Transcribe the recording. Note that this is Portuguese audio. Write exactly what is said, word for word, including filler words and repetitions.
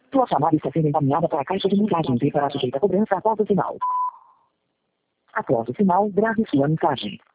Sua chamada está sendo encaminhada para a caixa de mensagens e para sujeita a cobrança após o sinal. Após o sinal, grave sua mensagem.